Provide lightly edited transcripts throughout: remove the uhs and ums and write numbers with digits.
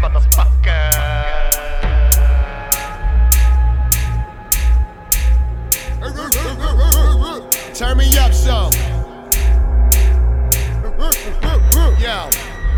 motherfucker. Turn me up some. Yo.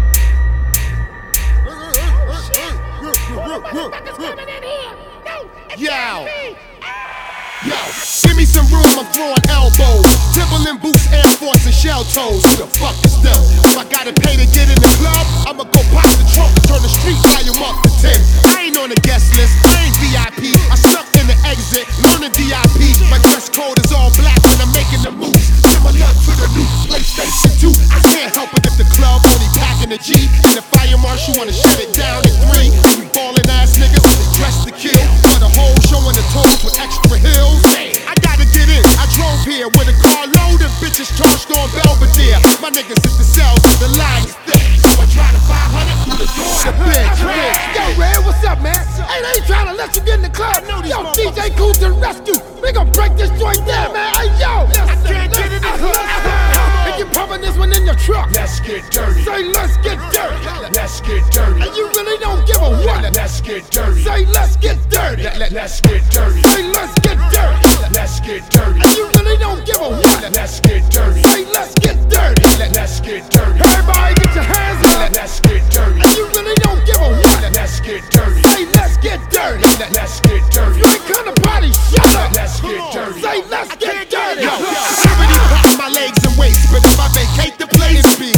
Yo, give me some room, I'm throwing elbows. Timberland boots, Air Force, and shell toes. Who the fuck is them? If I gotta pay to get in the club, I'ma go pop the trunk and turn the street volume up to 10. I ain't on the guest list, I ain't VIP. I stuck in the exit, learning DIP. My dress code is all black when I'm making the moves. Similar to the new PlayStation 2. I can't help it if the club only packing a G, and the fire marshal wanna shut it down at 3. You ballin' ass niggas, dressed to kill. For the whole showing the toes with extra heels. I gotta get in, I drove here with a car load of bitches charged on Belvedere. My niggas hit the cells, the line is thick. So I try to 500 through the door. The bitch. Yo, Red, what's up, man? Hey, they ain't trying to let you get in the club. Yo, DJ Cool to the rescue. We gon' break this joint down, man. Hey, yo. I can't get in the club. If you pumping this one in your truck, Let's get dirty. say let's get dirty. Let's get dirty. And you really don't give a what. Let's get dirty. Say let's get dirty. Let's get dirty. Say let's get dirty. Let's get dirty. And you really don't give a what. Let's get dirty. Say let's get dirty. Let's get dirty. Everybody get your hands up. Let's get dirty. And you really don't give a what. Let's get dirty. Say let's get dirty. Let's get dirty. You ain't come to party, shut up. Let's get dirty. Say let's get dirty. Yo, security pop my legs and waist, but if I vacate the place, be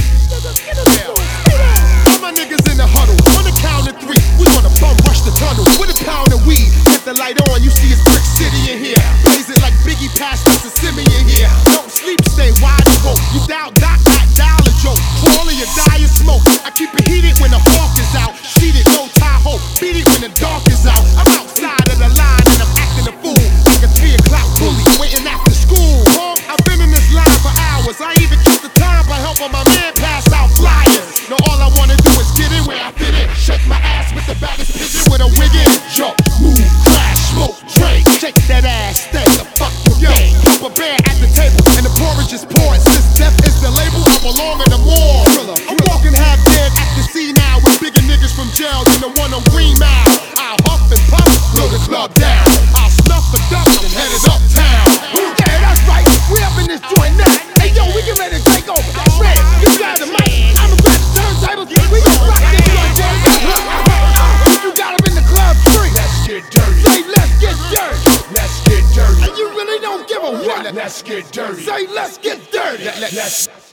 all my niggas in the huddle. On the count of 3, we gonna bum rush the tunnel with a pound of weed. Get the light on, you see it's Brick City in here. Blaze it like Biggie passed us a Simi in here. Don't sleep, stay wide awake. You doubt Doc, not dial a joke. Call or you die of smoke. I keep it heated when the hawk is out. Sheeted, no Tahoe. Beat it when the dark is out. I'm outside of the line and I'm acting a fool. Like a 3 o'clock bully waiting after school. I've been in this line for hours. I even keep the time by helping my man pass out flyers. Now all I wanna do is get in where I fit in. Shake my ass with the baddest pigeon with a wig in. Jump, move, crash, smoke, drink. Shake that ass, stay the fuck you gang. Keep a bear at the table and the porridge is poured. Since death is the label, I belong in the morgue. I'm walking half dead at the sea now with bigger niggas from jail than the one on Green Mile. I'll huff and puff, blow the club down. I'll snuff a duck and head it uptown. Yeah, that's right. We up in this joint now. Hey, yo, we get ready to take over. Red, you grab the mic. I'ma grab the turntables. We gon' rock this joint, baby. You got them in the club free. Let's get dirty. Say, let's get dirty. Let's get dirty. And you really don't give a what. Let's get dirty. Say, let's get dirty. Let's